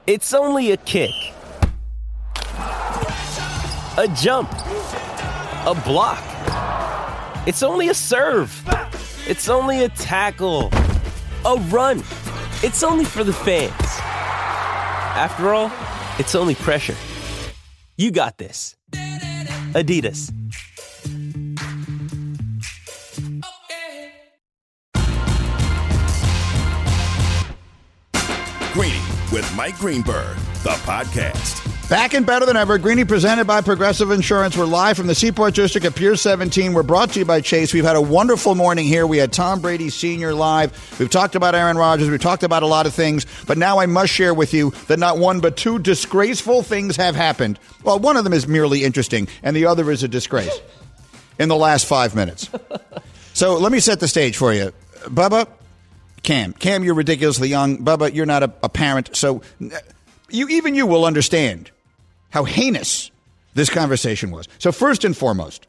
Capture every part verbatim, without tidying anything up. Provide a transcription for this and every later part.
It's only a kick, a jump, a block. It's only a serve. It's only a tackle, a run. It's only for the fans. After all, it's only pressure. You got this. Adidas. Greeny with Mike Greenberg, the podcast. Back and better than ever. Greeny presented by Progressive Insurance. We're live from the Seaport District at Pier seventeen. We're brought to you by Chase. We've had a wonderful morning here. We had Tom Brady Senior live. We've talked about Aaron Rodgers. We've talked about a lot of things. But now I must share with you that not one but two disgraceful things have happened. Well, one of them is merely interesting, and the other is a disgrace in the last five minutes. So let me set the stage for you. Bubba, Cam. Cam, you're ridiculously young. Bubba, you're not a, a parent. So you, even you will understand how heinous this conversation was. So first and foremost,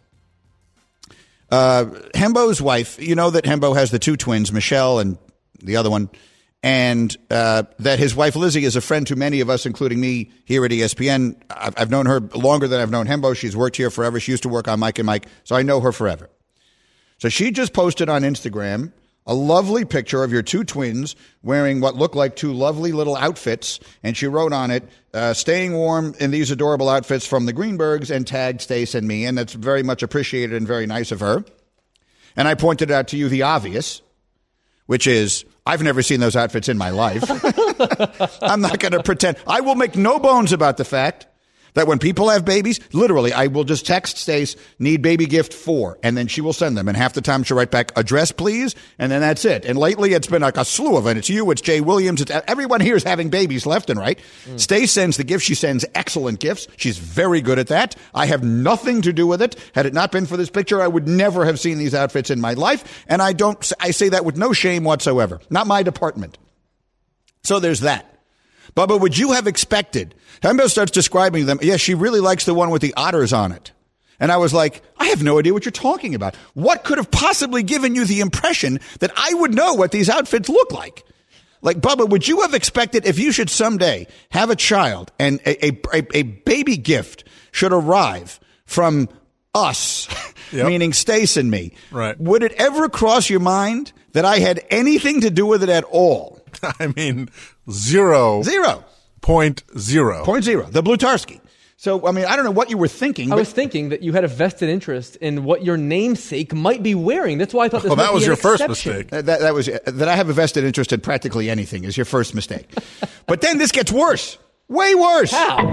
uh, Hembo's wife, you know that Hembo has the two twins, Michelle and the other one, and uh, that his wife Lizzie is a friend to many of us, including me here at E S P N. I've, I've known her longer than I've known Hembo. She's worked here forever. She used to work on Mike and Mike, so I know her forever. So she just posted on Instagram a lovely picture of your two twins wearing what look like two lovely little outfits. And she wrote on it, uh, staying warm in these adorable outfits from the Greenbergs, and tagged Stace and me. And that's very much appreciated and very nice of her. And I pointed out to you the obvious, which is I've never seen those outfits in my life. I'm not going to pretend. I will make no bones about the fact that when people have babies, literally, I will just text Stace, need baby gift for, and then she will send them. And half the time she'll write back, address, please, and then that's it. And lately it's been like a slew of it. It's you, it's Jay Williams, it's everyone here is having babies left and right. Mm. Stace sends the gifts. She sends excellent gifts. She's very good at that. I have nothing to do with it. Had it not been for this picture, I would never have seen these outfits in my life. And I don't, I say that with no shame whatsoever. Not my department. So there's that. Bubba, would you have expected? Hembo starts describing them. Yes, yeah, she really likes the one with the otters on it. And I was like, I have no idea what you're talking about. What could have possibly given you the impression that I would know what these outfits look like? Like, Bubba, would you have expected if you should someday have a child and a, a, a baby gift should arrive from us, yep. meaning Stace and me, right. would it ever cross your mind that I had anything to do with it at all? I mean, zero. Zero. Point zero. Point zero. The Blutarski. So, I mean, I don't know what you were thinking. I was thinking that you had a vested interest in what your namesake might be wearing. That's why I thought this oh, might that was be your an first exception. mistake. That, that, that was that I have a vested interest in practically anything is your first mistake. But then this gets worse. Way worse.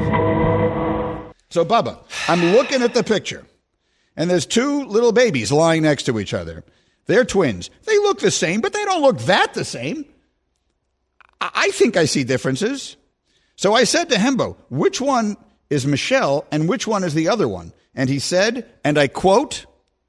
How? So, Bubba, I'm looking at the picture, and there's two little babies lying next to each other. They're twins. They look the same, but they don't look that the same. I think I see differences. So I said to Hembo, which one is Michelle and which one is the other one? And he said, and I quote,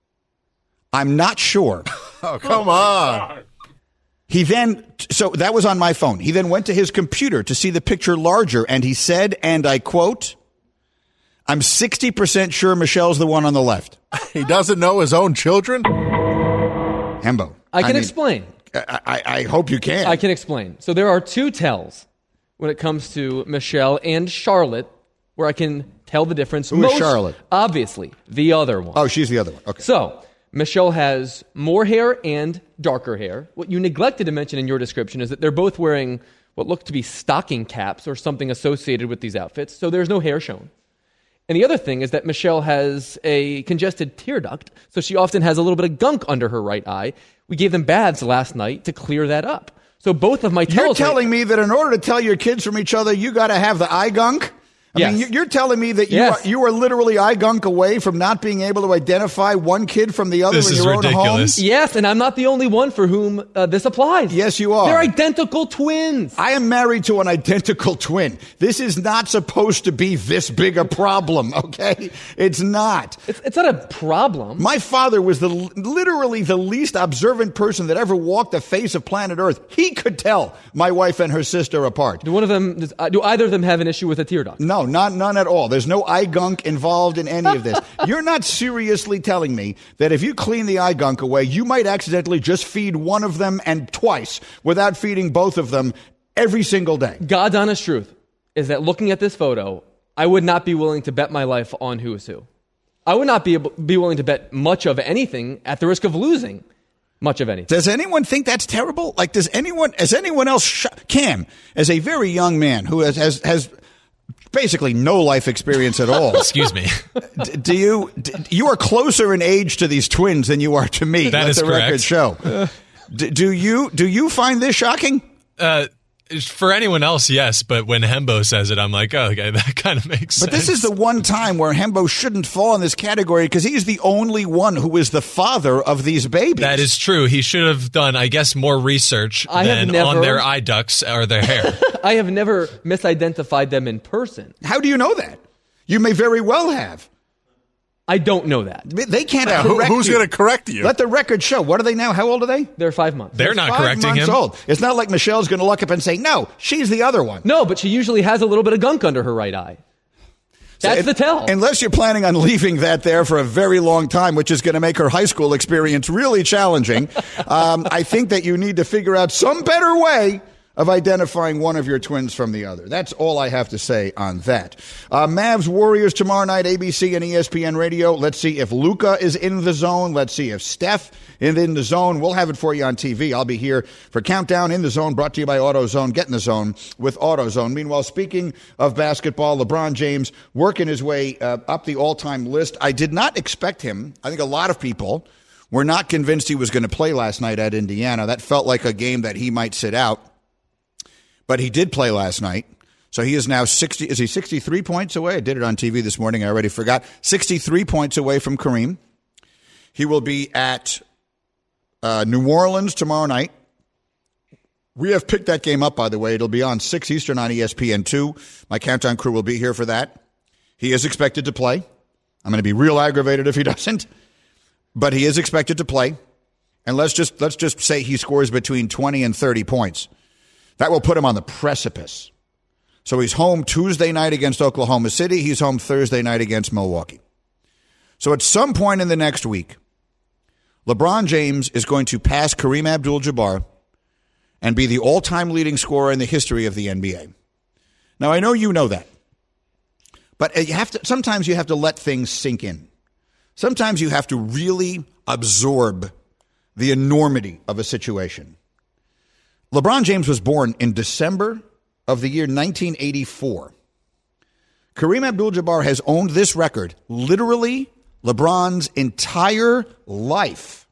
I'm not sure. Oh, come on. He then, so that was on my phone. He then went to his computer to see the picture larger, and he said, and I quote, I'm sixty percent sure Michelle's the one on the left. He doesn't know his own children? Hembo. I can I mean, explain. I, I, I hope you can. I can explain. So there are two tells when it comes to Michelle and Charlotte where I can tell the difference. Who is Charlotte? Obviously, the other one. Oh, she's the other one. Okay. So Michelle has more hair and darker hair. What you neglected to mention in your description is that they're both wearing what look to be stocking caps or something associated with these outfits, so there's no hair shown. And the other thing is that Michelle has a congested tear duct, so she often has a little bit of gunk under her right eye. We gave them baths last night to clear that up. So both of my tells... You're telling right, me that in order to tell your kids from each other, you got to have the eye gunk? I yes. mean, you're telling me that you, yes. are, you are literally eye gunk away from not being able to identify one kid from the other this in is your ridiculous. own home? Yes, and I'm not the only one for whom uh, this applies. Yes, you are. They're identical twins. I am married to an identical twin. This is not supposed to be this big a problem, okay? It's not. It's, it's not a problem. My father was the literally the least observant person that ever walked the face of planet Earth. He could tell my wife and her sister apart. Do one of them? Does, uh, do either of them have an issue with a tear duct? No, not none at all. There's no eye gunk involved in any of this. You're not seriously telling me that if you clean the eye gunk away, you might accidentally just feed one of them and twice without feeding both of them every single day. God's honest truth. is that looking at this photo, I would not be willing to bet my life on who is who. I would not be able, be willing to bet much of anything at the risk of losing much of anything. Does anyone think that's terrible? Like, does anyone, as anyone else, sh- Cam, as a very young man who has, has, has basically no life experience at all. Excuse me. d- do you, d- you are closer in age to these twins than you are to me. That let is the correct. record show. D- do you, do you find this shocking? Uh, For anyone else, yes, but when Hembo says it, I'm like, oh, okay, that kind of makes sense. But this is the one time where Hembo shouldn't fall in this category because he's the only one who is the father of these babies. That is true. He should have done, I guess, more research I have than never- on their eye ducts or their hair. I have never misidentified them in person. How do you know that? You may very well have. I don't know that. They can't Yeah, who- correct who's you. going to correct you? Let the record show. What are they now? How old are they? They're five months. They're not Five correcting months him. old. It's not like Michelle's going to look up and say, no, she's the other one. No, but she usually has a little bit of gunk under her right eye. That's If- the tell. Unless you're planning on leaving that there for a very long time, which is going to make her high school experience really challenging, um, I think that you need to figure out some better way of identifying one of your twins from the other. That's all I have to say on that. Uh, Mavs Warriors tomorrow night, A B C and E S P N Radio. Let's see if Luka is in the zone. Let's see if Steph is in the zone. We'll have it for you on T V. I'll be here for Countdown in the Zone, brought to you by AutoZone. Get in the zone with AutoZone. Meanwhile, speaking of basketball, LeBron James working his way uh, up the all-time list. I did not expect him. I think a lot of people were not convinced he was going to play last night at Indiana. That felt like a game that he might sit out. But he did play last night. So he is now sixty. Is he sixty-three points away? I did it on T V this morning. I already forgot. sixty-three points away from Kareem. He will be at uh, New Orleans tomorrow night. We have picked that game up, by the way. It'll be on six Eastern on E S P N two. My Countdown crew will be here for that. He is expected to play. I'm going to be real aggravated if he doesn't. But he is expected to play. And let's just let's just say he scores between twenty and thirty points. That will put him on the precipice. So he's home Tuesday night against Oklahoma City. He's home Thursday night against Milwaukee. So at some point in the next week, LeBron James is going to pass Kareem Abdul-Jabbar and be the all-time leading scorer in the history of the N B A. Now, I know you know that. But you have to. Sometimes you have to let things sink in. Sometimes you have to really absorb the enormity of a situation. LeBron James was born in December of the year nineteen eighty-four. Kareem Abdul-Jabbar has owned this record literally LeBron's entire life.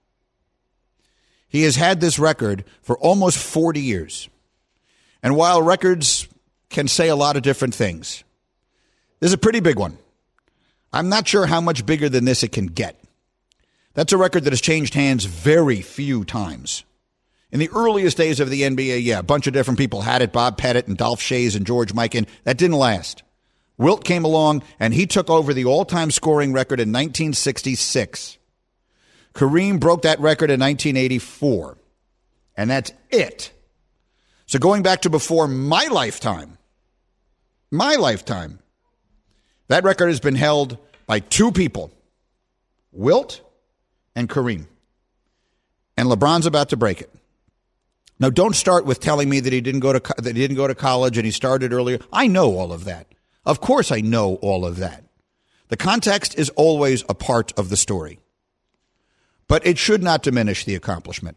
He has had this record for almost forty years. And while records can say a lot of different things, this is a pretty big one. I'm not sure how much bigger than this it can get. That's a record that has changed hands very few times. In the earliest days of the N B A, yeah, a bunch of different people had it, Bob Pettit and Dolph Schayes and George Mikan. That didn't last. Wilt came along, and he took over the all-time scoring record in nineteen sixty-six. Kareem broke that record in nineteen eighty-four, and that's it. So going back to before my lifetime, my lifetime, that record has been held by two people, Wilt and Kareem. And LeBron's about to break it. Now, don't start with telling me that he didn't go to that he didn't go to college and he started earlier. I know all of that. Of course I know all of that. The context is always a part of the story. But it should not diminish the accomplishment.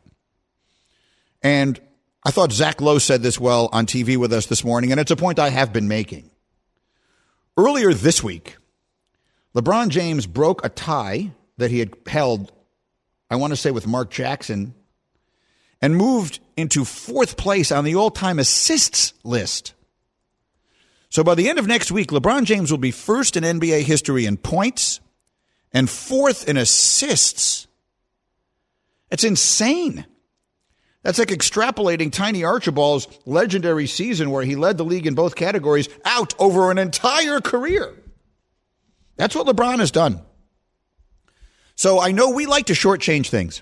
And I thought Zach Lowe said this well on T V with us this morning, and it's a point I have been making. Earlier this week, LeBron James broke a tie that he had held, I want to say with Mark Jackson, and moved into fourth place on the all-time assists list. So by the end of next week, LeBron James will be first in N B A history in points and fourth in assists. It's insane. That's like extrapolating Tiny Archibald's legendary season where he led the league in both categories out over an entire career. That's what LeBron has done. So I know we like to shortchange things.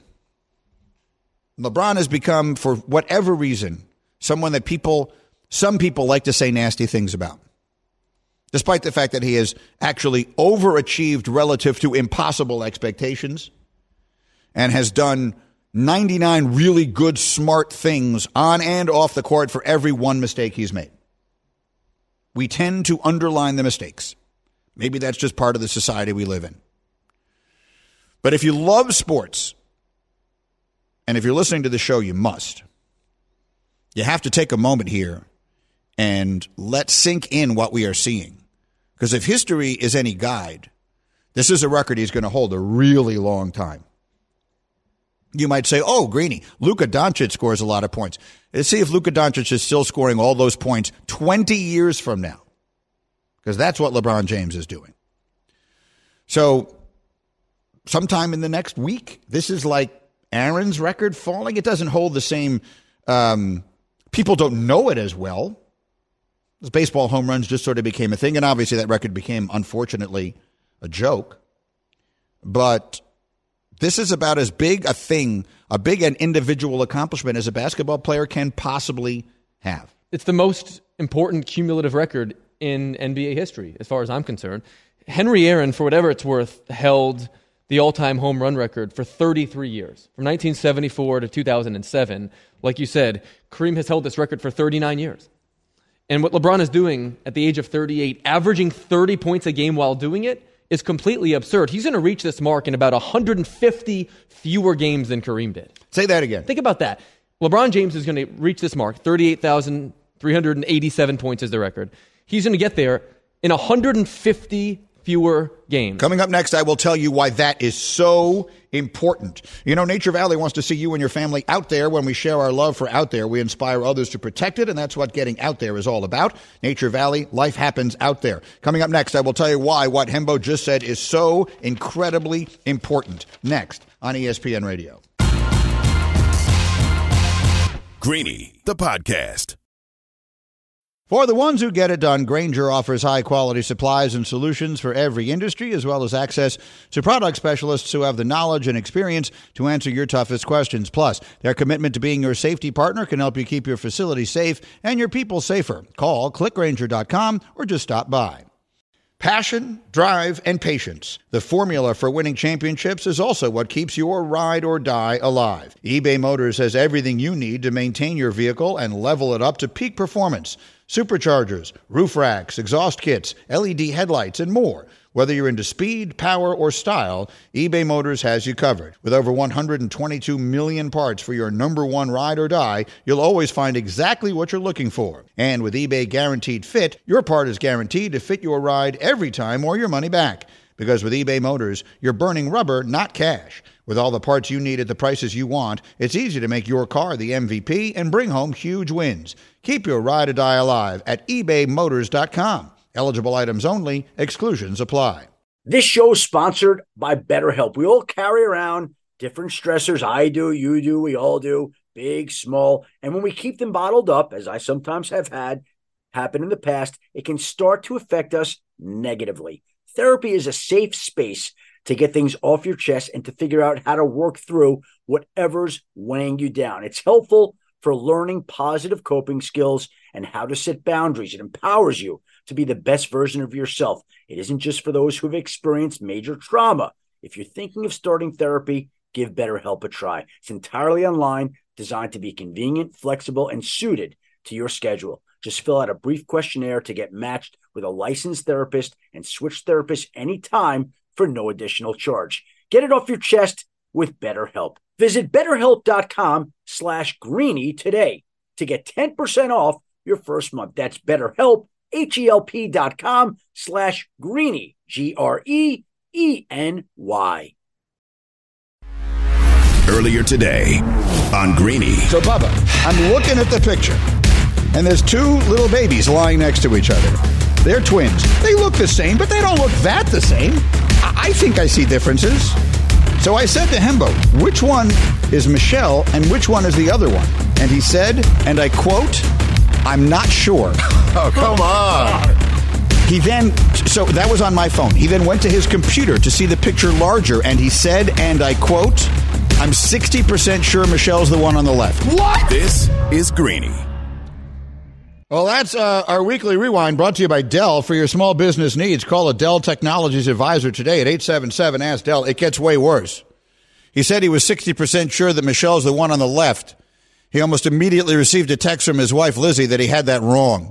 LeBron has become, for whatever reason, someone that people, some people like to say nasty things about, despite the fact that he has actually overachieved relative to impossible expectations and has done ninety-nine really good, smart things on and off the court for every one mistake he's made. we tend to underline the mistakes. Maybe that's just part of the society we live in. But if you love sports, and if you're listening to the show, you must. You have to take a moment here and let sink in what we are seeing. Because if history is any guide, this is a record he's going to hold a really long time. You might say, oh, Greeny, Luka Doncic scores a lot of points. Let's see if Luka Doncic is still scoring all those points twenty years from now. Because that's what LeBron James is doing. So sometime in the next week, this is like Aaron's record falling. It doesn't hold the same, um, people don't know it as well. As baseball home runs just sort of became a thing, and obviously that record became, unfortunately, a joke. But this is about as big a thing, a big and individual accomplishment as a basketball player can possibly have. It's the most important cumulative record in N B A history, as far as I'm concerned. Henry Aaron, for whatever it's worth, held the all-time home run record for thirty-three years, from nineteen seventy-four to two thousand seven. Like you said, Kareem has held this record for thirty-nine years. And what LeBron is doing at the age of thirty-eight, averaging thirty points a game while doing it, is completely absurd. He's going to reach this mark in about one hundred fifty fewer games than Kareem did. Say that again. Think about that. LeBron James is going to reach this mark, thirty-eight thousand three hundred eighty-seven points is the record. He's going to get there in one hundred fifty fewer games. Coming up next, I will tell you why that is so important. You know, Nature Valley wants to see you and your family out there. When we share our love for out there, we inspire others to protect it, and that's what getting out there is all about. Nature Valley, life happens out there. Coming up next, I will tell you why what Hembo just said is so incredibly important. Next on E S P N Radio. Greeny, the podcast. For the ones who get it done, Grainger offers high-quality supplies and solutions for every industry, as well as access to product specialists who have the knowledge and experience to answer your toughest questions. Plus, their commitment to being your safety partner can help you keep your facility safe and your people safer. Call click grainger dot com or just stop by. Passion, drive, and patience. The formula for winning championships is also what keeps your ride or die alive. eBay Motors has everything you need to maintain your vehicle and level it up to peak performance. Superchargers, roof racks, exhaust kits, L E D headlights, and more. Whether you're into speed, power, or style, eBay Motors has you covered. With over one hundred twenty-two million parts for your number one ride or die, you'll always find exactly what you're looking for. And with eBay Guaranteed Fit, your part is guaranteed to fit your ride every time or your money back. Because with eBay Motors, you're burning rubber, not cash. With all the parts you need at the prices you want, it's easy to make your car the M V P and bring home huge wins. Keep your ride or die alive at ebay motors dot com. Eligible items only. Exclusions apply. This show is sponsored by BetterHelp. We all carry around different stressors. I do, you do, we all do, big, small. And when we keep them bottled up, as I sometimes have had happen in the past, it can start to affect us negatively. Therapy is a safe space to get things off your chest and to figure out how to work through whatever's weighing you down. It's helpful for learning positive coping skills and how to set boundaries. It empowers you to be the best version of yourself. It isn't just for those who have experienced major trauma. If you're thinking of starting therapy, give BetterHelp a try. It's entirely online, designed to be convenient, flexible, and suited to your schedule. Just fill out a brief questionnaire to get matched with a licensed therapist and switch therapists anytime for no additional charge. Get it off your chest with BetterHelp. Visit betterhelp.com slash greeny today to get ten percent off your first month. That's BetterHelp, H-E-L-P dot com slash greeny, G R E E N Y. Earlier today on Greeny. So, Bubba, I'm looking at the picture, and there's two little babies lying next to each other. They're twins. They look the same, but they don't look that the same. I, I think I see differences. So I said to Hembo, which one is Michelle and which one is the other one? And he said, and I quote, I'm not sure. Oh, come on. He then, so that was on my phone. He then went to his computer to see the picture larger, and he said, and I quote, I'm sixty percent sure Michelle's the one on the left. What? This is Greeny. Well, that's uh, our weekly rewind brought to you by Dell. For your small business needs, call a Dell Technologies advisor today at eight seven seven, ask Dell. It gets way worse. He said he was sixty percent sure that Michelle's the one on the left. He almost immediately received a text from his wife, Lizzie, that he had that wrong.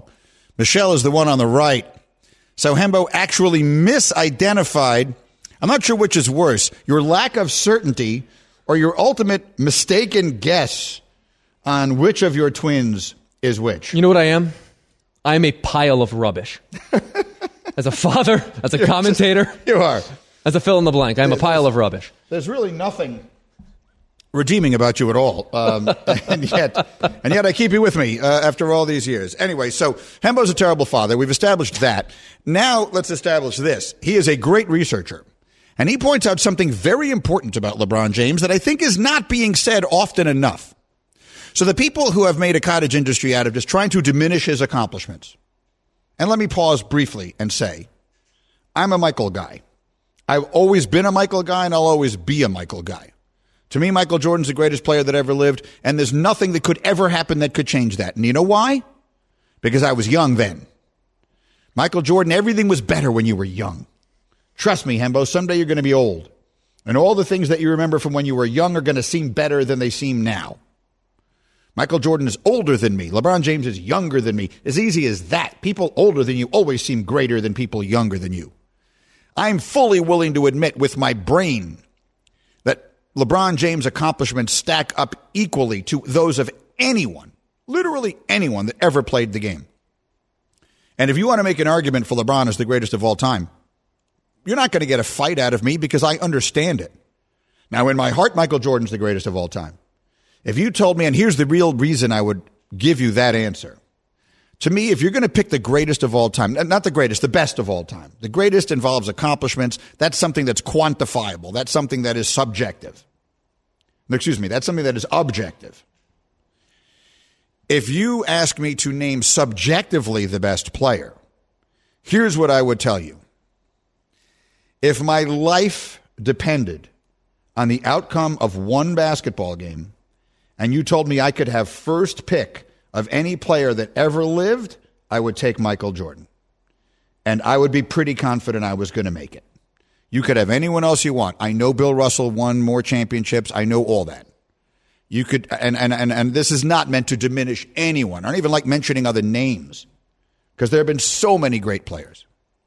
Michelle is the one on the right. So Hembo actually misidentified. I'm not sure which is worse, your lack of certainty or your ultimate mistaken guess on which of your twins is which. You know what I am? I am a pile of rubbish. As a father, as a You're commentator. Just, you are. As a fill in the blank. I'm a pile of rubbish. There's really nothing redeeming about you at all. Um, and yet and yet I keep you with me uh, after all these years. Anyway, so Hembo's a terrible father. We've established that. Now let's establish this. He is a great researcher. And he points out something very important about LeBron James that I think is not being said often enough. So the people who have made a cottage industry out of just trying to diminish his accomplishments. And let me pause briefly and say, I'm a Michael guy. I've always been a Michael guy, and I'll always be a Michael guy. To me, Michael Jordan's the greatest player that ever lived, and there's nothing that could ever happen that could change that. And you know why? Because I was young then. Michael Jordan, everything was better when you were young. Trust me, Hembo, someday you're going to be old. And all the things that you remember from when you were young are going to seem better than they seem now. Michael Jordan is older than me. LeBron James is younger than me. As easy as that. People older than you always seem greater than people younger than you. I'm fully willing to admit with my brain that LeBron James' accomplishments stack up equally to those of anyone, literally anyone that ever played the game. And if you want to make an argument for LeBron as the greatest of all time, you're not going to get a fight out of me because I understand it. Now, in my heart, Michael Jordan's the greatest of all time. If you told me, and here's the real reason I would give you that answer. To me, if you're going to pick the greatest of all time, not the greatest, the best of all time, the greatest involves accomplishments. That's something that's quantifiable. That's something that is subjective. Excuse me, that's something that is objective. If you ask me to name subjectively the best player, here's what I would tell you. If my life depended on the outcome of one basketball game, and you told me I could have first pick of any player that ever lived, I would take Michael Jordan. And I would be pretty confident I was going to make it. You could have anyone else you want. I know Bill Russell won more championships. I know all that. You could, and, and, and, and this is not meant to diminish anyone. I don't even like mentioning other names because there have been so many great players.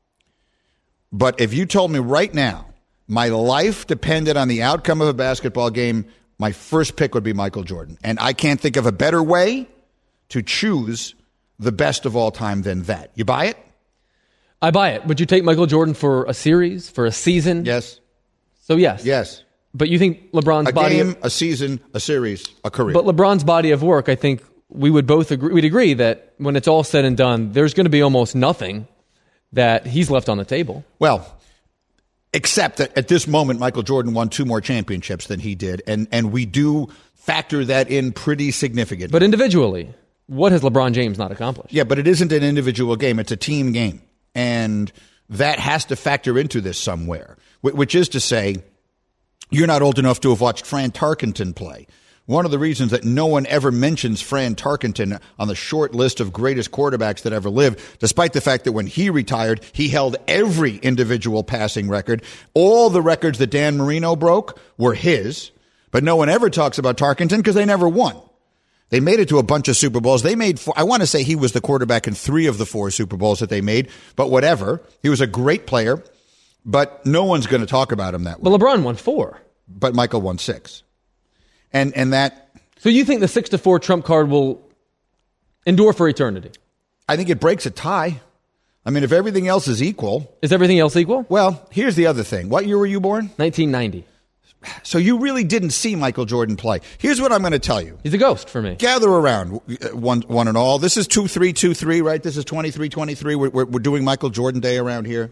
But if you told me right now, my life depended on the outcome of a basketball game, my first pick would be Michael Jordan. And I can't think of a better way to choose the best of all time than that. You buy it? I buy it. Would you take Michael Jordan for a series, for a season? Yes. So yes. Yes. But you think LeBron's a body game, of, a season, a series, a career. But LeBron's body of work, I think we would both agree, we'd agree that when it's all said and done, there's going to be almost nothing that he's left on the table. Well, except that at this moment, Michael Jordan won two more championships than he did, and, and we do factor that in pretty significantly. But individually, what has LeBron James not accomplished? Yeah, but it isn't an individual game. It's a team game. And that has to factor into this somewhere, which is to say, you're not old enough to have watched Fran Tarkenton play. One of the reasons that no one ever mentions Fran Tarkenton on the short list of greatest quarterbacks that ever lived, despite the fact that when he retired, he held every individual passing record. All the records that Dan Marino broke were his, but no one ever talks about Tarkenton because they never won. They made it to a bunch of Super Bowls. They made, four, I want to say he was the quarterback in three of the four Super Bowls that they made, but whatever. He was a great player, but no one's going to talk about him that way. But LeBron won four. But Michael won six. And and that... So you think the six to four trump card will endure for eternity? I think it breaks a tie. I mean, if everything else is equal... Is everything else equal? Well, here's the other thing. What year were you born? nineteen ninety. So you really didn't see Michael Jordan play. Here's what I'm going to tell you. He's a ghost for me. Gather around, one one and all. This is two three two three, right? This is twenty-three twenty-three. We're, we're, we're doing Michael Jordan Day around here.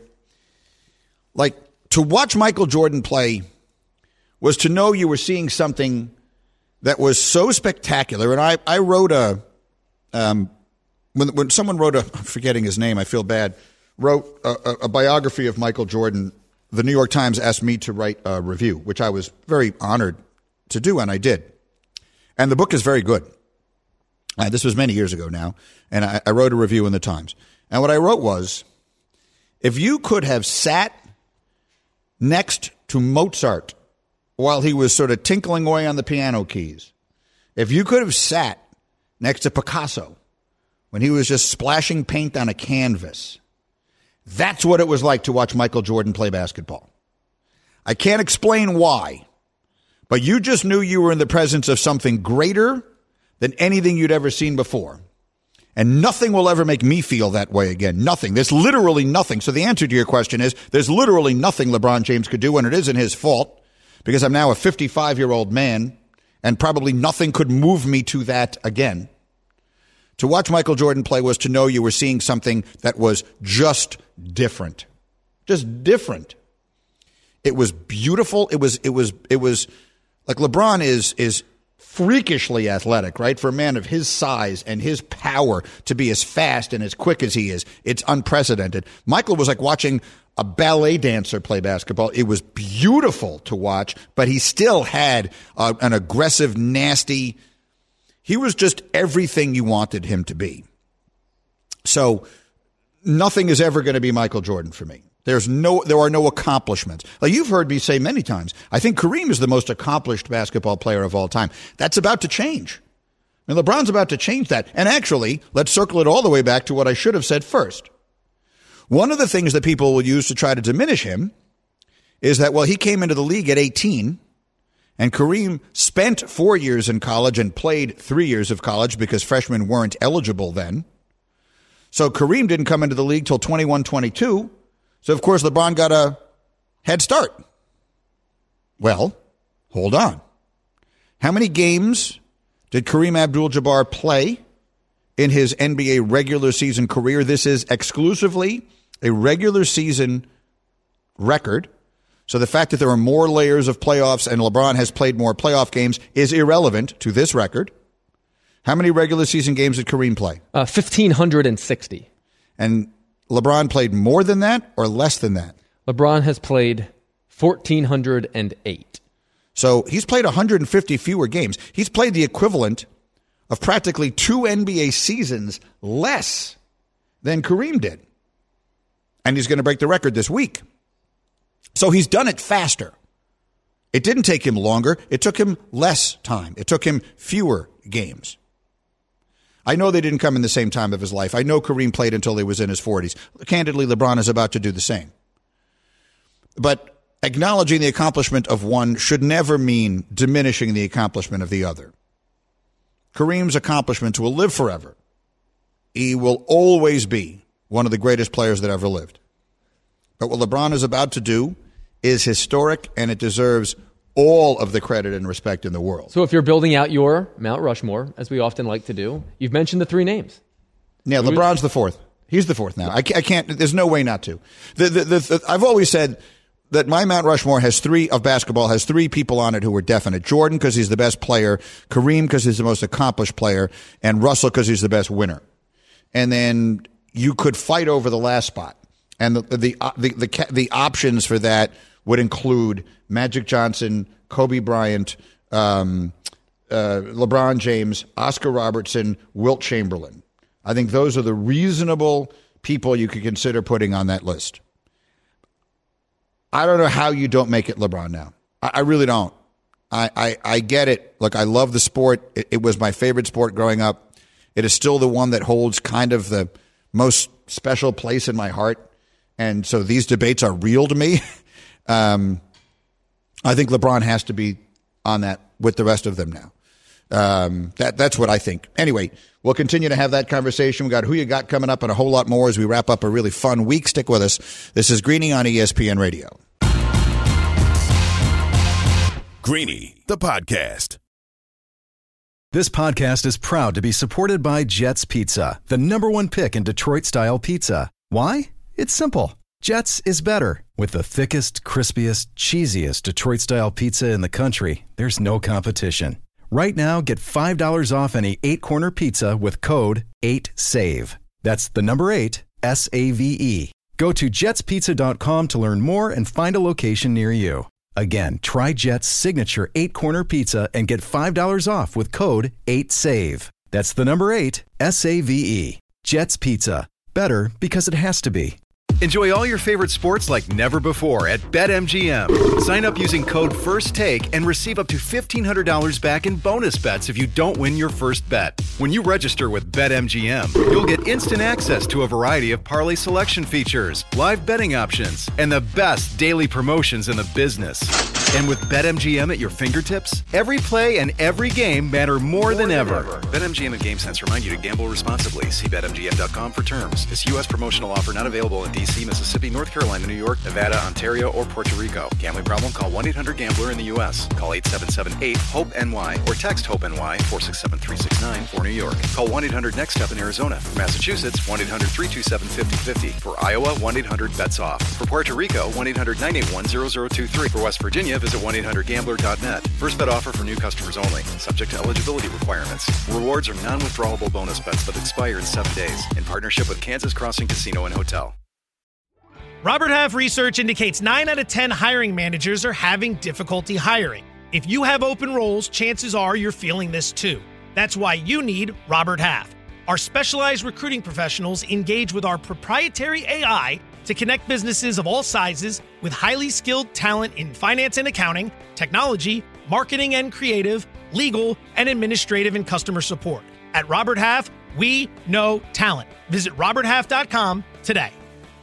Like, to watch Michael Jordan play was to know you were seeing something that was so spectacular. And I, I wrote a, um, when, when someone wrote a, I'm forgetting his name, I feel bad, wrote a, a, a biography of Michael Jordan, the New York Times asked me to write a review, which I was very honored to do, and I did. And the book is very good. Uh, this was many years ago now, and I, I wrote a review in the Times. And what I wrote was, if you could have sat next to Mozart while he was sort of tinkling away on the piano keys, if you could have sat next to Picasso when he was just splashing paint on a canvas. That's what it was like to watch Michael Jordan play basketball. I can't explain why, but you just knew you were in the presence of something greater than anything you'd ever seen before. And nothing will ever make me feel that way again. Nothing. There's literally nothing. So the answer to your question is there's literally nothing LeBron James could do, and it isn't his fault because I'm now a fifty-five-year-old man, and probably nothing could move me to that again. To watch Michael Jordan play was to know you were seeing something that was just different. Just different. It was beautiful. It was, it was, it was like LeBron is, is freakishly athletic, right? For a man of his size and his power to be as fast and as quick as he is, it's unprecedented. Michael was like watching a ballet dancer play basketball. It was beautiful to watch, but he still had uh, an aggressive, nasty, he was just everything you wanted him to be. So nothing is ever going to be Michael Jordan for me. There's no, there are no accomplishments. Like you've heard me say many times, I think Kareem is the most accomplished basketball player of all time. That's about to change. I mean, LeBron's about to change that. And actually, let's circle it all the way back to what I should have said first. One of the things that people will use to try to diminish him is that, well, he came into the league at eighteen, and Kareem spent four years in college and played three years of college because freshmen weren't eligible then. So Kareem didn't come into the league till twenty-one, twenty-two. So, of course, LeBron got a head start. Well, hold on. How many games did Kareem Abdul-Jabbar play in his N B A regular season career? This is exclusively a regular season record. So the fact that there are more layers of playoffs and LeBron has played more playoff games is irrelevant to this record. How many regular season games did Kareem play? Uh, one thousand five hundred sixty. And LeBron played more than that or less than that? LeBron has played one thousand four hundred eight. So he's played one hundred fifty fewer games. He's played the equivalent of practically two N B A seasons less than Kareem did. And he's going to break the record this week. So he's done it faster. It didn't take him longer. It took him less time. It took him fewer games. I know they didn't come in the same time of his life. I know Kareem played until he was in his forties. Candidly, LeBron is about to do the same. But acknowledging the accomplishment of one should never mean diminishing the accomplishment of the other. Kareem's accomplishments will live forever. He will always be one of the greatest players that ever lived. But what LeBron is about to do is historic, and it deserves all of the credit and respect in the world. So if you're building out your Mount Rushmore, as we often like to do, you've mentioned the three names. Yeah, LeBron's the fourth. He's the fourth now. I can't, I can't there's no way not to. The, the, the, the, I've always said that my Mount Rushmore has three, of basketball, has three people on it who are definite. Jordan, because he's the best player. Kareem, because he's the most accomplished player. And Russell, because he's the best winner. And then you could fight over the last spot. And the the the the, the options for that would include Magic Johnson, Kobe Bryant, um, uh, LeBron James, Oscar Robertson, Wilt Chamberlain. I think those are the reasonable people you could consider putting on that list. I don't know how you don't make it LeBron now. I, I really don't. I, I, I get it. Look, I love the sport. It, it was my favorite sport growing up. It is still the one that holds kind of the most special place in my heart. And so these debates are real to me. um, I think LeBron has to be on that with the rest of them now. Um, that that's what I think. Anyway, we'll continue to have that conversation. We got Who You Got coming up and a whole lot more as we wrap up a really fun week. Stick with us. This is Greeny on E S P N Radio. Greeny, the podcast. This podcast is proud to be supported by Jets Pizza, the number one pick in Detroit-style pizza. Why? It's simple. Jets is better. With the thickest, crispiest, cheesiest Detroit-style pizza in the country, there's no competition. Right now, get five dollars off any eight-corner pizza with code eight save. That's the number eight, S A V E. Go to jets pizza dot com to learn more and find a location near you. Again, try Jet's signature eight-corner pizza and get five dollars off with code eight save. That's the number eight, S A V E. Jet's Pizza. Better because it has to be. Enjoy all your favorite sports like never before at BetMGM. Sign up using code FIRSTTAKE and receive up to fifteen hundred dollars back in bonus bets if you don't win your first bet. When you register with BetMGM, you'll get instant access to a variety of parlay selection features, live betting options, and the best daily promotions in the business. And with BetMGM at your fingertips, every play and every game matter more, more than, than ever. ever. BetMGM and GameSense remind you to gamble responsibly. See Bet M G M dot com for terms. This U S promotional offer not available in D C, Mississippi, North Carolina, New York, Nevada, Ontario, or Puerto Rico. Gambling problem? Call one eight hundred gambler in the U S. Call eight seven seven eight hope N Y or text HOPE-NY four six seven three six nine for New York. Call one eight hundred next step in Arizona. For Massachusetts, one eight hundred three two seven five zero five zero. For Iowa, one eight hundred bets off. For Puerto Rico, one eight hundred nine eight one zero zero two three. For West Virginia, visit one eight hundred gambler dot net. First bet offer for new customers only. Subject to eligibility requirements. Rewards are non-withdrawable bonus bets that expire in seven days. In partnership with Kansas Crossing Casino and Hotel. Robert Half research indicates nine out of ten hiring managers are having difficulty hiring. If you have open roles, chances are you're feeling this too. That's why you need Robert Half. Our specialized recruiting professionals engage with our proprietary A I to connect businesses of all sizes with highly skilled talent in finance and accounting, technology, marketing and creative, legal, and administrative and customer support. At Robert Half, we know talent. Visit robert half dot com today.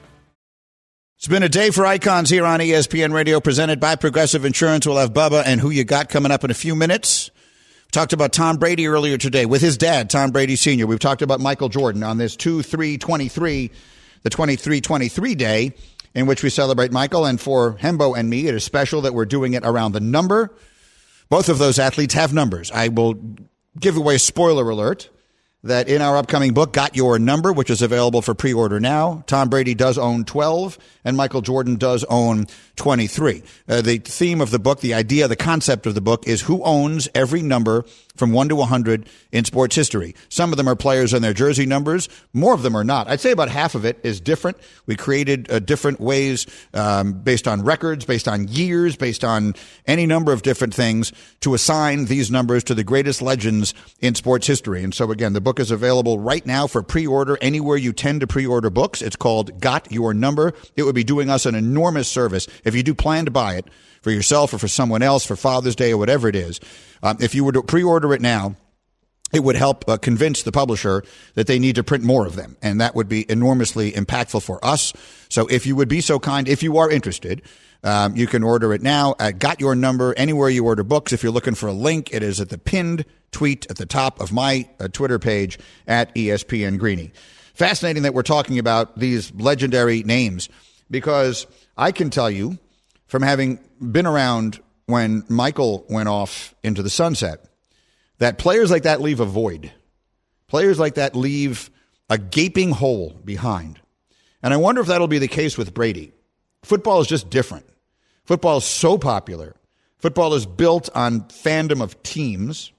It's been a day for icons here on E S P N Radio, presented by Progressive Insurance. We'll have Bubba and Who You Got coming up in a few minutes. We talked about Tom Brady earlier today with his dad, Tom Brady Senior We've talked about Michael Jordan on this two three twenty-three, the twenty-three twenty-three day, in which we celebrate Michael. And for Hembo and me, it is special that we're doing it around the number. Both of those athletes have numbers. I will give away a spoiler alert that in our upcoming book, Got Your Number, which is available for pre-order now, Tom Brady does own twelve and Michael Jordan does own twenty-three. Uh, the theme of the book, the idea, the concept of the book is who owns every number from one to one hundred in sports history. Some of them are players and their jersey numbers. More of them are not. I'd say about half of it is different. We created uh, different ways um, based on records, based on years, based on any number of different things to assign these numbers to the greatest legends in sports history. And so, again, the book is available right now for pre-order anywhere you tend to pre-order books. It's called Got Your Number. It would be doing us an enormous service if you do plan to buy it for yourself or for someone else for Father's Day or whatever it is. Um, if you were to pre-order it now, it would help uh, convince the publisher that they need to print more of them, and that would be enormously impactful for us. So if you would be so kind, if you are interested, um, you can order it now at Got Your Number anywhere you order books. If you're looking for a link, it is at the pinned tweet at the top of my uh, Twitter page at E S P N Greeny. Fascinating that we're talking about these legendary names, because I can tell you from having been around when Michael went off into the sunset, that players like that leave a void. Players like that leave a gaping hole behind. And I wonder if that'll be the case with Brady. Football is just different. Football is so popular. Football is built on fandom of teams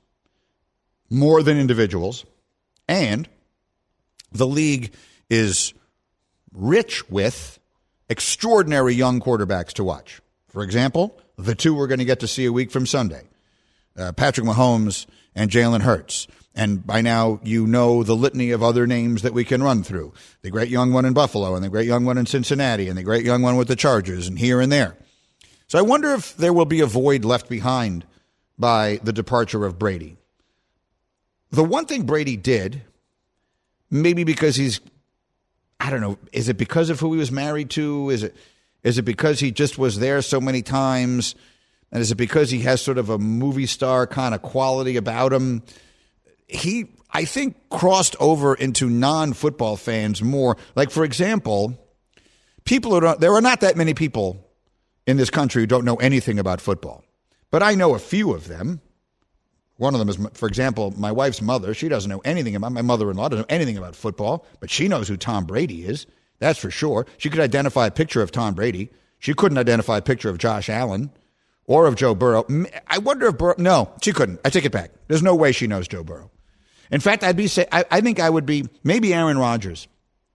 more than individuals. And the league is rich with extraordinary young quarterbacks to watch. For example, the two we're going to get to see a week from Sunday, uh, Patrick Mahomes and Jalen Hurts. And by now, you know the litany of other names that we can run through. The great young one in Buffalo, and the great young one in Cincinnati, and the great young one with the Chargers, and here and there. So I wonder if there will be a void left behind by the departure of Brady. The one thing Brady did, maybe because he's, I don't know, is it because of who he was married to? Is it is it because he just was there so many times? And is it because he has sort of a movie star kind of quality about him? He, I think, crossed over into non-football fans more. Like, for example, people who don't, there are not that many people in this country who don't know anything about football. But I know a few of them. One of them is, for example, my wife's mother. She doesn't know anything about, my mother-in-law doesn't know anything about football, but she knows who Tom Brady is. That's for sure. She could identify a picture of Tom Brady. She couldn't identify a picture of Josh Allen or of Joe Burrow. I wonder if Burrow, no, she couldn't. I take it back. There's no way she knows Joe Burrow. In fact, I'd be say I, I think I would be maybe Aaron Rodgers,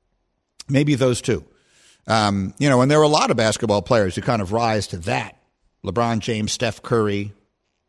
maybe those two. Um, you know, and there are a lot of basketball players who kind of rise to that. LeBron James, Steph Curry,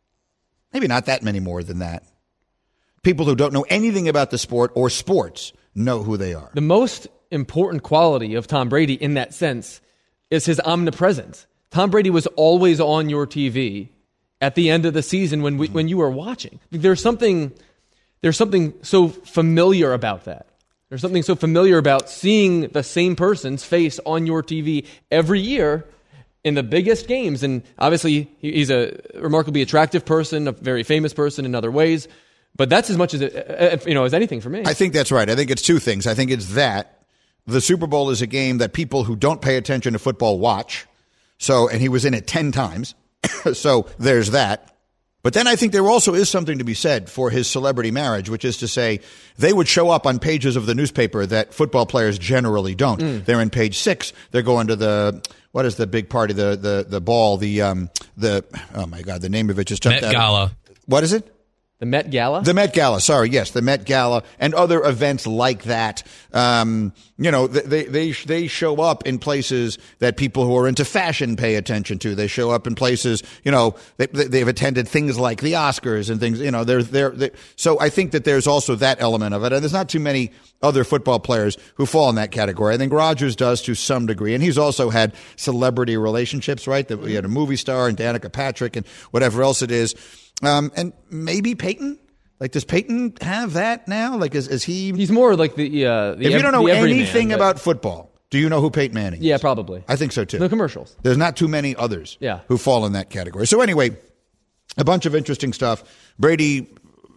maybe not that many more than that. People who don't know anything about the sport or sports know who they are. The most important quality of Tom Brady in that sense is his omnipresence. Tom Brady was always on your T V at the end of the season when we, when you were watching. There's something there's something so familiar about that. There's something so familiar about seeing the same person's face on your T V every year in the biggest games. And obviously, he's a remarkably attractive person, a very famous person in other ways. But that's as much as it, you know, as anything for me. I think that's right. I think it's two things. I think it's that the Super Bowl is a game that people who don't pay attention to football watch. So, and he was in it ten times. So there's that. But then I think there also is something to be said for his celebrity marriage, which is to say they would show up on pages of the newspaper that football players generally don't. Mm. They're in page six. They're going to the, what is the big party, the the the ball, the, um the oh my God, the name of it just jumped Met out. Gala. What is it? The Met Gala? The Met Gala, sorry, yes, the Met Gala and other events like that. Um, you know, they, they, they show up in places that people who are into fashion pay attention to. They show up in places, you know, they, they've attended things like the Oscars and things, you know, they're, they're, they're, so I think that there's also that element of it. And there's not too many other football players who fall in that category. I think Rodgers does to some degree. And he's also had celebrity relationships, right? That he had a movie star and Danica Patrick and whatever else it is. Um, and maybe Peyton? Like, does Peyton have that now? Like, is, is he... He's more like the... Uh, the if you don't know anything man, about football, do you know who Peyton Manning is? Yeah, probably. I think so, too. The commercials. There's not too many others yeah. who fall in that category. So anyway, a bunch of interesting stuff. Brady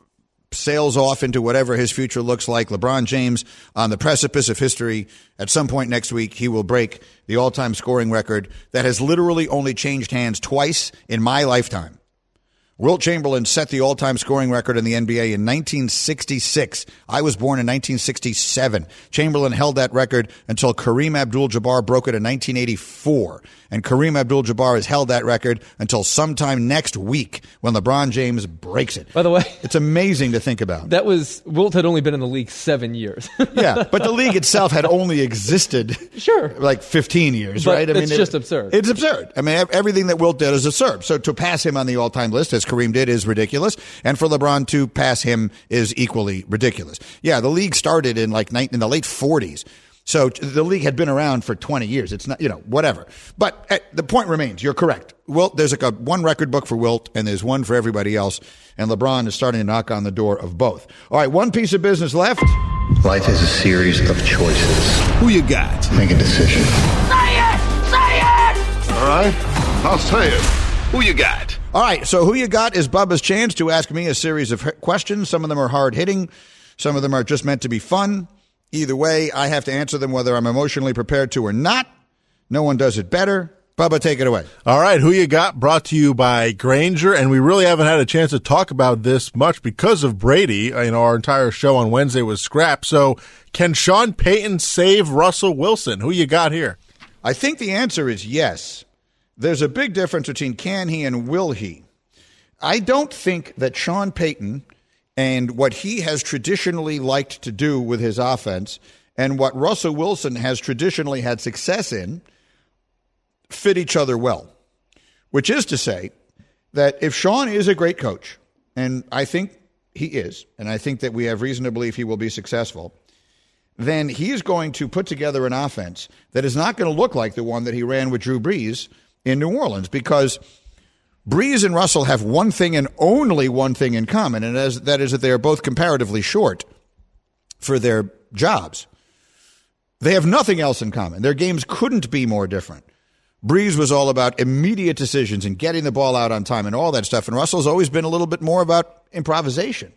sails off into whatever his future looks like. LeBron James on the precipice of history. At some point next week, he will break the all-time scoring record that has literally only changed hands twice in my lifetime. Wilt Chamberlain set the all-time scoring record in the N B A in nineteen sixty-six. I was born in nineteen sixty-seven. Chamberlain held that record until Kareem Abdul-Jabbar broke it in nineteen eighty-four. And Kareem Abdul-Jabbar has held that record until sometime next week when LeBron James breaks it. By the way, it's amazing to think about. That was, Wilt had only been in the league seven years. Yeah, but the league itself had only existed sure. like fifteen years, but right? I it's mean, just it, absurd. It's absurd. I mean, everything that Wilt did is absurd. So to pass him on the all-time list, as Kareem did, is ridiculous. And for LeBron to pass him is equally ridiculous. Yeah, the league started in like in the late forties. So the league had been around for twenty years. It's not, you know, whatever. But uh, the point remains, you're correct. Wilt, there's like a one record book for Wilt, and there's one for everybody else. And LeBron is starting to knock on the door of both. All right, one piece of business left. Life is a series of choices. Who you got? Make a decision. Say it! Say it! All right, I'll say it. Who you got? All right, so who you got is Bubba's chance to ask me a series of questions. Some of them are hard-hitting. Some of them are just meant to be fun. Either way, I have to answer them whether I'm emotionally prepared to or not. No one does it better. Bubba, take it away. All right, who you got? Brought to you by Grainger, and we really haven't had a chance to talk about this much because of Brady. You know, our entire show on Wednesday was scrapped. So, can Sean Payton save Russell Wilson? Who you got here? I think the answer is yes. There's a big difference between can he and will he. I don't think that Sean Payton and what he has traditionally liked to do with his offense and what Russell Wilson has traditionally had success in fit each other well, which is to say that if Sean is a great coach, and I think he is, and I think that we have reason to believe he will be successful, then he is going to put together an offense that is not going to look like the one that he ran with Drew Brees in New Orleans, because Brees and Russell have one thing and only one thing in common, and that is that they are both comparatively short for their jobs. They have nothing else in common. Their games couldn't be more different. Brees was all about immediate decisions and getting the ball out on time and all that stuff, and Russell's always been a little bit more about improvisation.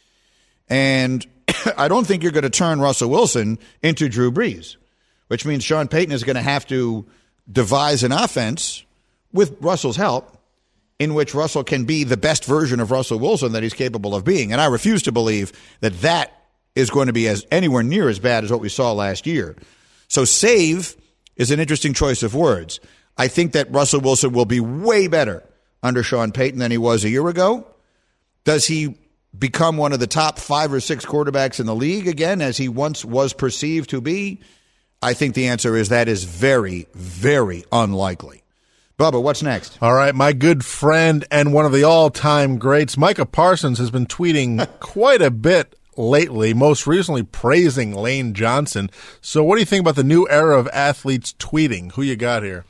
And I don't think you're going to turn Russell Wilson into Drew Brees, which means Sean Payton is going to have to devise an offense with Russell's help in which Russell can be the best version of Russell Wilson that he's capable of being. And I refuse to believe that that is going to be as anywhere near as bad as what we saw last year. So save is an interesting choice of words. I think that Russell Wilson will be way better under Sean Payton than he was a year ago. Does he become one of the top five or six quarterbacks in the league again, as he once was perceived to be? I think the answer is that is very, very unlikely. Bubba, what's next? All right, my good friend and one of the all-time greats, Micah Parsons, has been tweeting quite a bit lately, most recently praising Lane Johnson. So what do you think about the new era of athletes tweeting? Who you got here?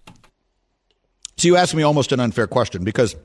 So you asked me almost an unfair question because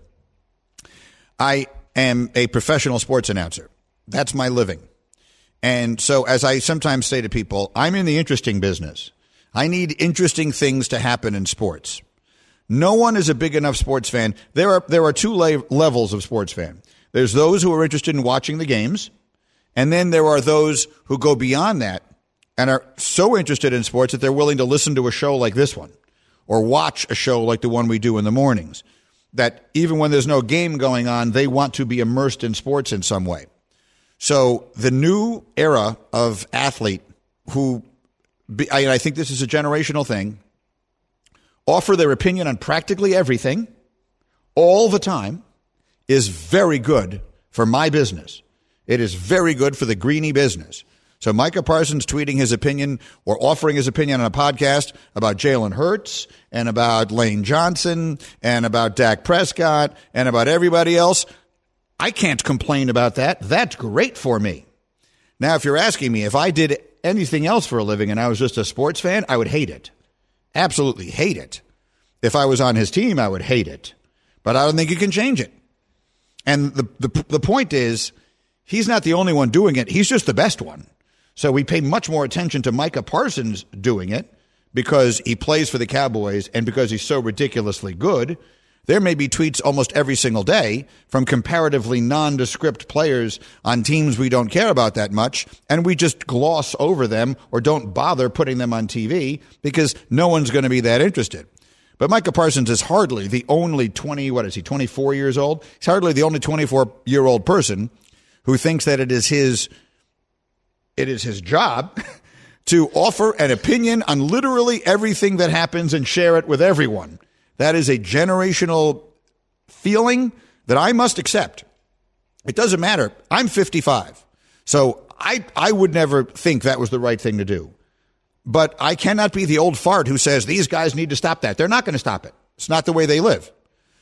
I am a professional sports announcer. That's my living. And so as I sometimes say to people, I'm in the interesting business. I need interesting things to happen in sports. No one is a big enough sports fan. There are there are two la- levels of sports fan. There's those who are interested in watching the games, and then there are those who go beyond that and are so interested in sports that they're willing to listen to a show like this one or watch a show like the one we do in the mornings, that even when there's no game going on, they want to be immersed in sports in some way. So the new era of athlete who, be, I, I think this is a generational thing, offer their opinion on practically everything all the time is very good for my business. It is very good for the Greeny business. So Micah Parsons tweeting his opinion or offering his opinion on a podcast about Jalen Hurts and about Lane Johnson and about Dak Prescott and about everybody else, I can't complain about that. That's great for me. Now, if you're asking me if I did anything else for a living and I was just a sports fan, I would hate it. Absolutely hate it. If I was on his team, I would hate it. But I don't think you can change it. And the, the the point is, he's not the only one doing it. He's just the best one. So we pay much more attention to Micah Parsons doing it because he plays for the Cowboys and because he's so ridiculously good. There may be tweets almost every single day from comparatively nondescript players on teams we don't care about that much, and we just gloss over them or don't bother putting them on T V because no one's going to be that interested. But Micah Parsons is hardly the only twenty, what is he, twenty-four years old? He's hardly the only twenty-four-year-old person who thinks that it is his it is his job to offer an opinion on literally everything that happens and share it with everyone. That is a generational feeling that I must accept. It doesn't matter. I'm fifty-five. So I I would never think that was the right thing to do. But I cannot be the old fart who says these guys need to stop that. They're not going to stop it. It's not the way they live.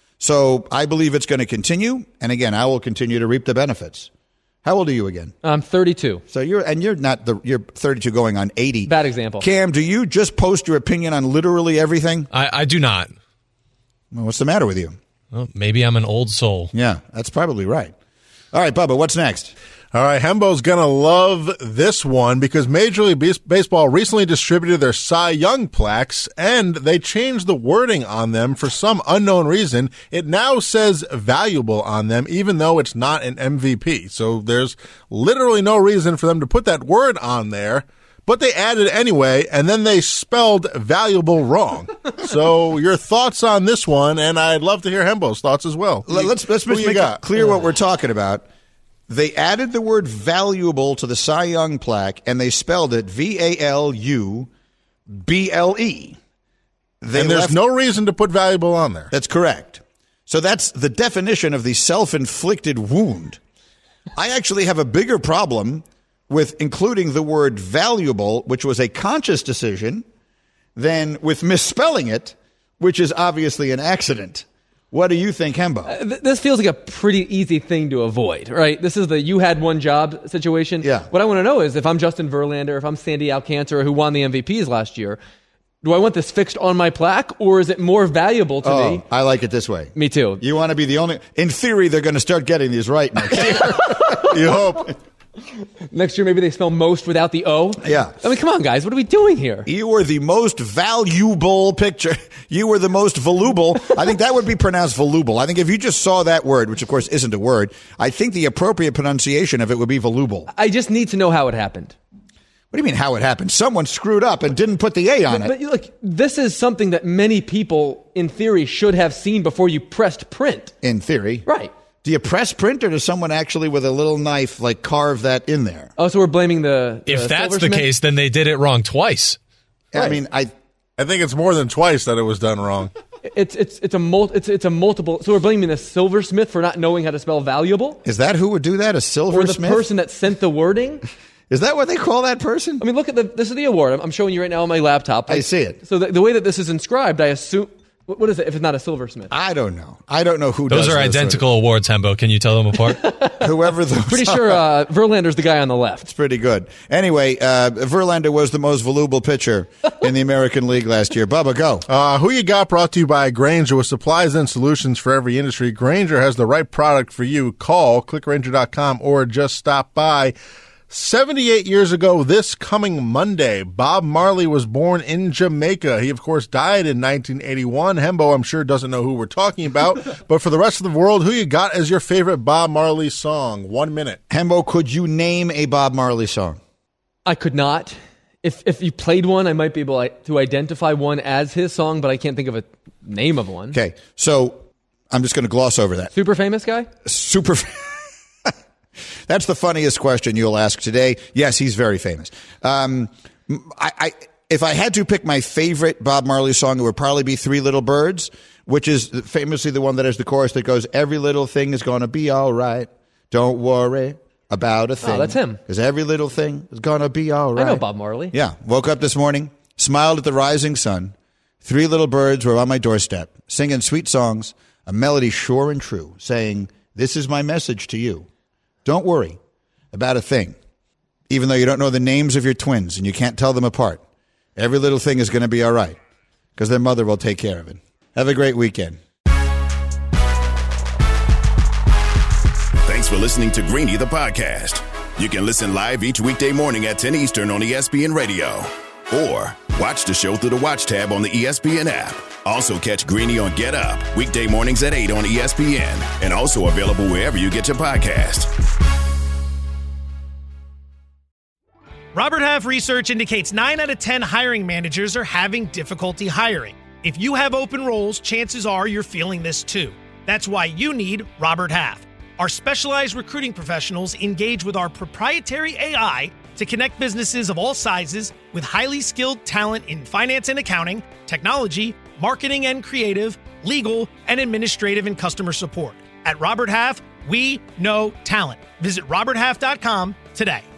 So I believe it's going to continue. And again, I will continue to reap the benefits. How old are you again? I'm thirty-two. So you're, and you're not the, you're thirty-two going on eighty. Bad example. Cam, do you just post your opinion on literally everything? I, I do not. Well, what's the matter with you? Well, maybe I'm an old soul. Yeah, that's probably right. All right, Bubba, what's next? All right, Hembo's going to love this one because Major League Baseball recently distributed their Cy Young plaques, and they changed the wording on them for some unknown reason. It now says valuable on them, even though it's not an M V P. So there's literally no reason for them to put that word on there, but they added it anyway, and then they spelled valuable wrong. So your thoughts on this one, and I'd love to hear Hembo's thoughts as well. Let's, let's Who make you it got? clear what we're talking about. They added the word valuable to the Cy Young plaque, and they spelled it V A L U B L E. They and there's left, no reason to put valuable on there. That's correct. So that's the definition of the self-inflicted wound. I actually have a bigger problem with including the word valuable, which was a conscious decision, than with misspelling it, which is obviously an accident. What do you think, Hembo? Uh, th- this feels like a pretty easy thing to avoid, right? This is the you had one job situation. Yeah. What I want to know is if I'm Justin Verlander, if I'm Sandy Alcantara, who won the M V Ps last year, do I want this fixed on my plaque, or is it more valuable to oh, me? I like it this way. Me too. You want to be the only... In theory, they're going to start getting these right next year. You hope. Next year, maybe they spell most without the O. Yeah. I mean, come on, guys. What are we doing here? You were the most valuable picture. You were the most voluble. I think that would be pronounced voluble. I think if you just saw that word, which of course isn't a word, I think the appropriate pronunciation of it would be voluble. I just need to know how it happened. What do you mean how it happened? Someone screwed up and didn't put the A on but, it. But look, this is something that many people, in theory, should have seen before you pressed print. In theory. Right. Do you press print, or does someone actually with a little knife like carve that in there? Oh, so we're blaming the, the If that's the silversmith? case, then they did it wrong twice. I Right. mean, I I think it's more than twice that it was done wrong. It's it's it's a mul- it's it's a multiple. So we're blaming the silversmith for not knowing how to spell valuable, is that who would do that? A or the silversmith? person that sent the wording. Is that what they call that person? I mean, look at the. This is the award. I'm, I'm showing you right now on my laptop. I see it. So the, the way that this is inscribed, I assume What, what is it if it's not a silversmith? I don't know. I don't know who Those does are this identical sort awards, Hembo. Can you tell them apart? of- Whoever those Pretty are. sure uh, Verlander's the guy on the left. It's pretty good. Anyway, uh, Verlander was the most voluble pitcher in the American League last year. Bubba, go. Uh, Who You Got brought to you by Grainger. With supplies and solutions for every industry, Grainger has the right product for you. Call click grainger dot com or just stop by. seventy-eight years ago this coming Monday, Bob Marley was born in Jamaica. He, of course, died in nineteen eighty-one. Hembo, I'm sure, doesn't know who we're talking about. But for the rest of the world, who you got as your favorite Bob Marley song? One minute. Hembo, could you name a Bob Marley song? I could not. If if you played one, I might be able to identify one as his song, but I can't think of a name of one. Okay, so I'm just going to gloss over that. Super famous guy? Super. That's the funniest question you'll ask today. Yes, he's very famous. Um, I, I, if I had to pick my favorite Bob Marley song, it would probably be Three Little Birds, which is famously the one that has the chorus that goes, every little thing is going to be all right. Don't worry about a thing. Oh, that's him. Because every little thing is going to be all right. I know Bob Marley. Yeah. Woke up this morning, smiled at the rising sun. Three little birds were on my doorstep, singing sweet songs, a melody sure and true, saying, this is my message to you. Don't worry about a thing, even though you don't know the names of your twins and you can't tell them apart. Every little thing is going to be all right because their mother will take care of it. Have a great weekend. Thanks for listening to Greeny the podcast. You can listen live each weekday morning at ten Eastern on E S P N Radio. Or watch the show through the Watch tab on the E S P N app. Also catch Greeny on Get Up, weekday mornings at eight on E S P N. And also available wherever you get your podcast. Robert Half research indicates nine out of ten hiring managers are having difficulty hiring. If you have open roles, chances are you're feeling this too. That's why you need Robert Half. Our specialized recruiting professionals engage with our proprietary A I to connect businesses of all sizes with highly skilled talent in finance and accounting, technology, marketing and creative, legal, and administrative and customer support. At Robert Half, we know talent. Visit robert half dot com today.